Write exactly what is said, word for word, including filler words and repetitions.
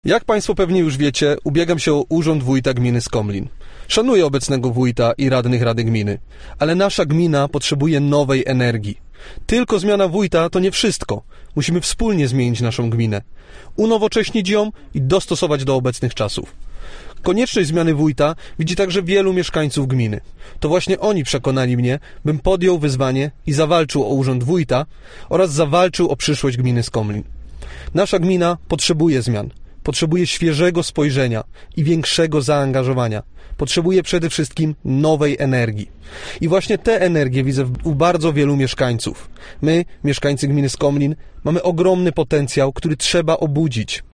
Jak Państwo pewnie już wiecie, ubiegam się o urząd wójta gminy Skomlin. Szanuję obecnego wójta i radnych Rady Gminy, ale nasza gmina potrzebuje nowej energii. Tylko zmiana wójta to nie wszystko. Musimy wspólnie zmienić naszą gminę, unowocześnić ją i dostosować do obecnych czasów. Konieczność zmiany wójta widzi także wielu mieszkańców gminy. To właśnie oni przekonali mnie, bym podjął wyzwanie i zawalczył o urząd wójta oraz zawalczył o przyszłość gminy Skomlin. Nasza gmina potrzebuje zmian. Potrzebuje świeżego spojrzenia i większego zaangażowania. Potrzebuje przede wszystkim nowej energii. I właśnie tę energię widzę u bardzo wielu mieszkańców. My, mieszkańcy gminy Skomlin, mamy ogromny potencjał, który trzeba obudzić.